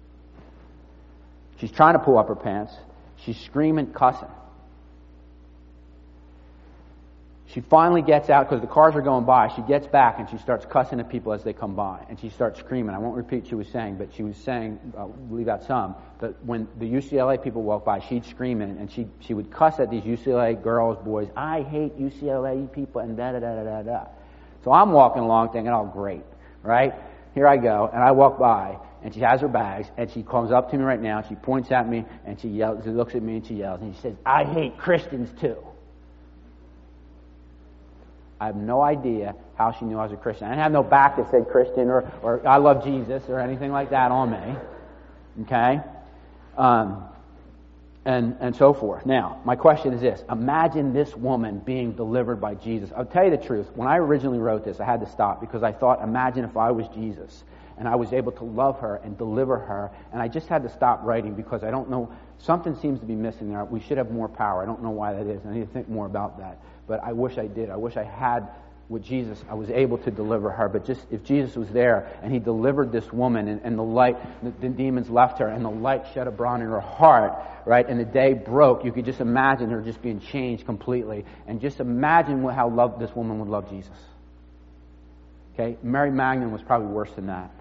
She's trying to pull up her pants. She's screaming, cussing. She finally gets out, because the cars are going by. She gets back and she starts cussing at people as they come by. And she starts screaming. I won't repeat what she was saying, but she was saying, I'll leave out some, that when the UCLA people walk by, she'd scream and she would cuss at these UCLA girls, boys. I hate UCLA people, and da-da-da-da-da-da. So I'm walking along thinking, oh, great, right? Here I go, and I walk by, and she has her bags, and she comes up to me right now, and she points at me, and she yells, she looks at me, and she yells, and she says, I hate Christians too. I have no idea how she knew I was a Christian. I didn't have no back that said Christian or I love Jesus or anything like that on me. Okay? And so forth. Now, my question is this. Imagine this woman being delivered by Jesus. I'll tell you the truth. When I originally wrote this, I had to stop because I thought, imagine if I was Jesus and I was able to love her and deliver her, and I just had to stop writing because I don't know, something seems to be missing there. We should have more power. I don't know why that is. I need to think more about that. But I wish I did. I wish I had with Jesus, I was able to deliver her. But just if Jesus was there and he delivered this woman and the light, the demons left her and the light shed abroad in her heart, right? And the day broke, you could just imagine her just being changed completely. And just imagine how this woman would love Jesus. Okay? Mary Magdalene was probably worse than that.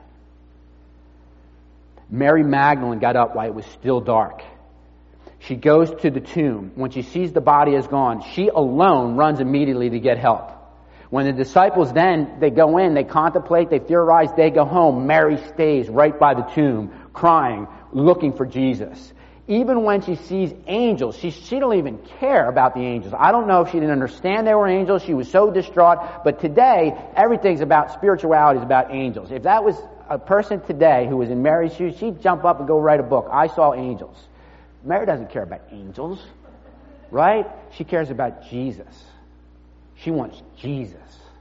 Mary Magdalene got up while it was still dark. She goes to the tomb. When she sees the body is gone, she alone runs immediately to get help. When the disciples they go in, they contemplate, they theorize, they go home. Mary stays right by the tomb, crying, looking for Jesus. Even when she sees angels, she don't even care about the angels. I don't know if she didn't understand they were angels. She was so distraught. But today, everything's about spirituality, is about angels. If that was a person today who was in Mary's shoes, she'd jump up and go write a book. I saw angels. Mary doesn't care about angels, right? She cares about Jesus. She wants Jesus.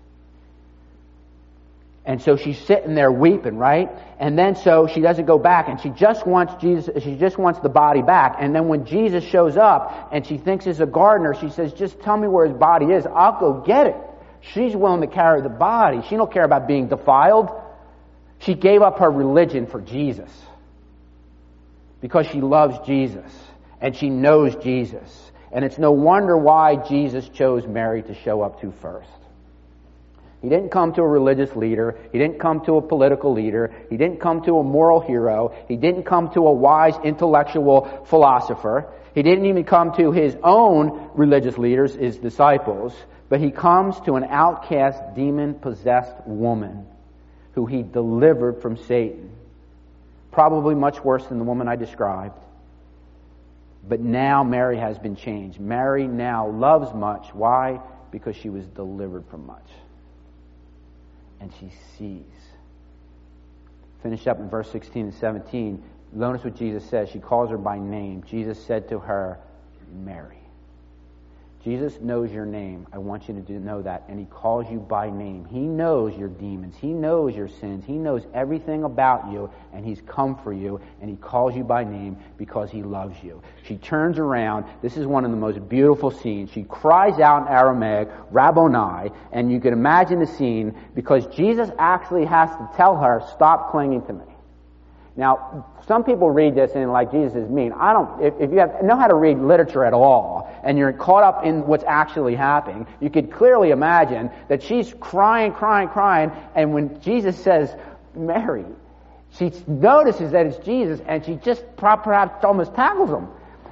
And so she's sitting there weeping, right? And then so she doesn't go back, and she just wants Jesus, she just wants the body back. And then when Jesus shows up and she thinks he's a gardener, she says, just tell me where his body is. I'll go get it. She's willing to carry the body. She don't care about being defiled. She gave up her religion for Jesus. Because she loves Jesus and she knows Jesus. And it's no wonder why Jesus chose Mary to show up to first. He didn't come to a religious leader. He didn't come to a political leader. He didn't come to a moral hero. He didn't come to a wise intellectual philosopher. He didn't even come to his own religious leaders, his disciples. But he comes to an outcast, demon-possessed woman who he delivered from Satan. Probably much worse than the woman I described. But now Mary has been changed. Mary now loves much. Why? Because she was delivered from much. And she sees. Finish up in verse 16 and 17. Notice what Jesus says. She calls her by name. Jesus said to her, Mary. Jesus knows your name. I want you to know that. And he calls you by name. He knows your demons. He knows your sins. He knows everything about you. And he's come for you. And he calls you by name because he loves you. She turns around. This is one of the most beautiful scenes. She cries out in Aramaic, Rabboni. And you can imagine the scene because Jesus actually has to tell her, stop clinging to me. Now, some people read this and like Jesus is mean. I don't. If you know how to read literature at all, and you're caught up in what's actually happening, you could clearly imagine that she's crying, and when Jesus says, Mary, she notices that it's Jesus, and she just perhaps almost tackles him.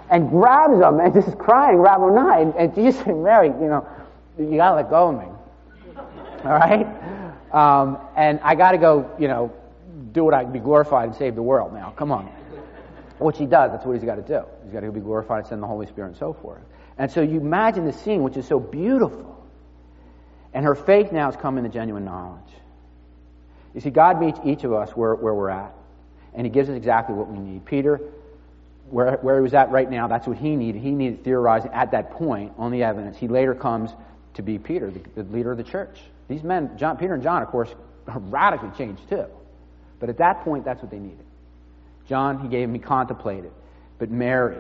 and grabs him and just crying, Rabboni. And Jesus said, Mary, you got to let go of me. All right? And I got to go, do what I can be glorified and save the world now. Come on. Which he does. That's what he's got to do. He's got to be glorified and send the Holy Spirit and so forth. And so you imagine the scene, which is so beautiful. And her faith now is coming to genuine knowledge. You see, God meets each of us where we're at. And he gives us exactly what we need. Peter, where he was at right now, that's what he needed. He needed theorizing at that point on the evidence. He later comes to be Peter, the leader of the church. These men, Peter and John, of course, are radically changed too. But at that point, that's what they needed. John, he contemplated. But Mary,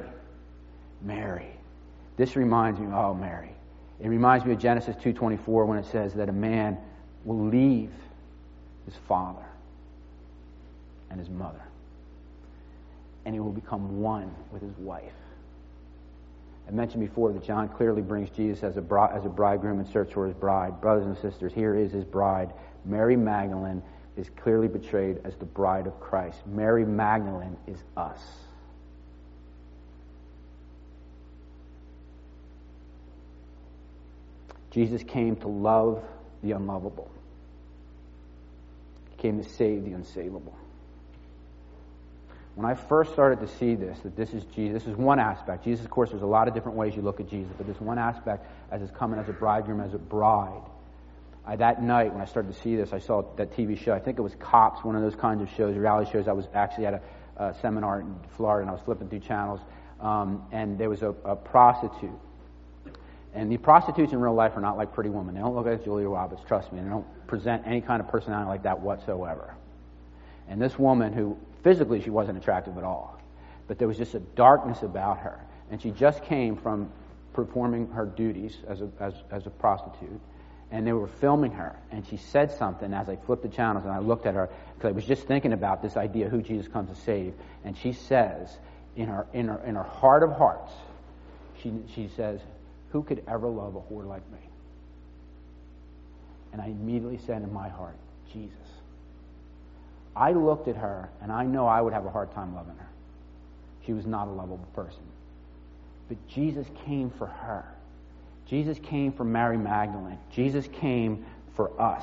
this reminds me, Mary. It reminds me of Genesis 2:24 when it says that a man will leave his father and his mother, and he will become one with his wife. I mentioned before that John clearly brings Jesus as a bridegroom in search for his bride. Brothers and sisters, here is his bride. Mary Magdalene is clearly portrayed as the bride of Christ. Mary Magdalene is us. Jesus came to love the unlovable. He came to save the unsavable. When I first started to see this, that this is Jesus, this is one aspect. Jesus, of course, there's a lot of different ways you look at Jesus, but this one aspect as it's coming as a bridegroom, as a bride. That night, when I started to see this, I saw that TV show. I think it was Cops, one of those kinds of shows, reality shows. I was actually at a seminar in Florida, and I was flipping through channels, and there was a prostitute. And the prostitutes in real life are not like Pretty Woman. They don't look like Julia Roberts, trust me. They don't present any kind of personality like that whatsoever. And this woman, who physically she wasn't attractive at all, but there was just a darkness about her. And she just came from performing her duties as a prostitute. And they were filming her, and she said something as I flipped the channels, and I looked at her, because I was just thinking about this idea, who Jesus comes to save. And she says, in her heart of hearts, she says, who could ever love a whore like me? And I immediately said in my heart, Jesus. I looked at her, and I know I would have a hard time loving her. She was not a lovable person. But Jesus came for her. Jesus came for Mary Magdalene. Jesus came for us.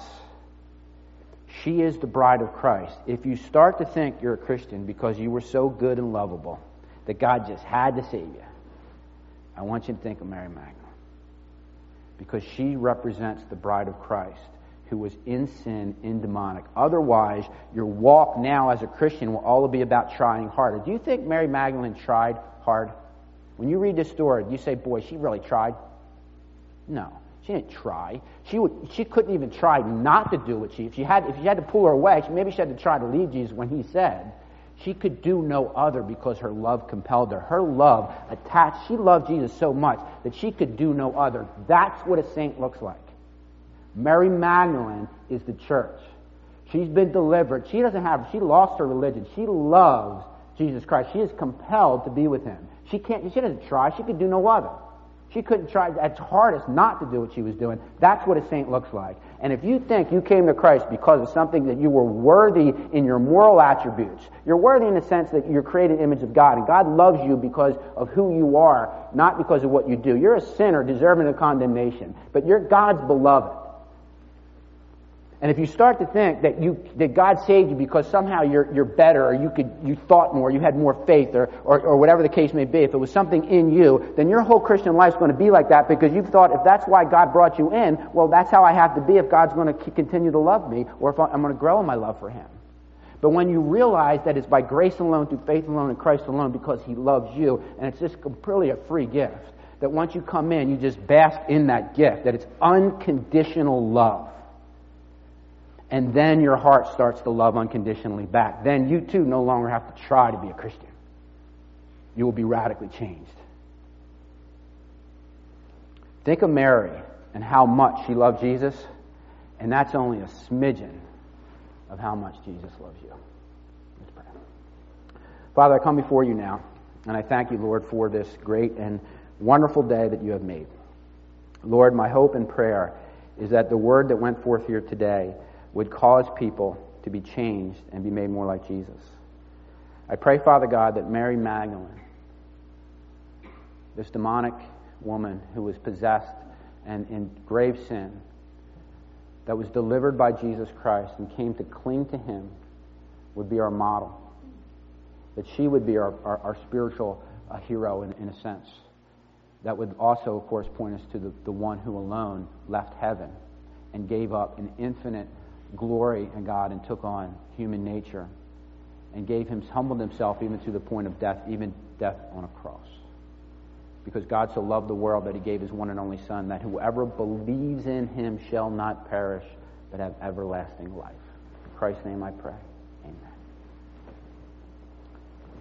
She is the bride of Christ. If you start to think you're a Christian because you were so good and lovable that God just had to save you, I want you to think of Mary Magdalene. Because she represents the bride of Christ who was in sin, in demonic. Otherwise, your walk now as a Christian will all be about trying harder. Do you think Mary Magdalene tried hard? When you read this story, do you say, boy, she really tried? No, she didn't try. She couldn't even try not to do what if you had to pull her away, maybe she had to try to leave Jesus when he said. She could do no other because her love compelled her. Her love attached. She loved Jesus so much that she could do no other. That's what a saint looks like. Mary Magdalene is the church. She's been delivered. She lost her religion. She loves Jesus Christ. She is compelled to be with him. She doesn't try. She could do no other. She couldn't try at hardest not to do what she was doing. That's what a saint looks like. And if you think you came to Christ because of something that you were worthy in your moral attributes, you're worthy in the sense that you're created in the image of God, and God loves you because of who you are, not because of what you do. You're a sinner deserving of condemnation, but you're God's beloved. And if you start to think that God saved you because somehow you're better, or you thought more, you had more faith, or whatever the case may be, if it was something in you, then your whole Christian life is going to be like that, because you've thought, if that's why God brought you in, well, that's how I have to be if God's going to continue to love me, or if I'm going to grow in my love for him. But when you realize that it's by grace alone, through faith alone, in Christ alone, because he loves you, and it's just completely a free gift, that once you come in, you just bask in that gift, that it's unconditional love. And then your heart starts to love unconditionally back. Then you too no longer have to try to be a Christian. You will be radically changed. Think of Mary and how much she loved Jesus, and that's only a smidgen of how much Jesus loves you. Let's pray. Father, I come before you now, and I thank you, Lord, for this great and wonderful day that you have made. Lord, my hope and prayer is that the word that went forth here today would cause people to be changed and be made more like Jesus. I pray, Father God, that Mary Magdalene this demonic woman who was possessed and in grave sin, that was delivered by Jesus Christ and came to cling to Him, would be our model. That she would be our spiritual hero in a sense. That would also, of course, point us to the one who alone left heaven and gave up an infinite glory in God and took on human nature and humbled Himself even to the point of death, even death on a cross. Because God so loved the world that He gave His one and only Son, that whoever believes in Him shall not perish, but have everlasting life. In Christ's name I pray.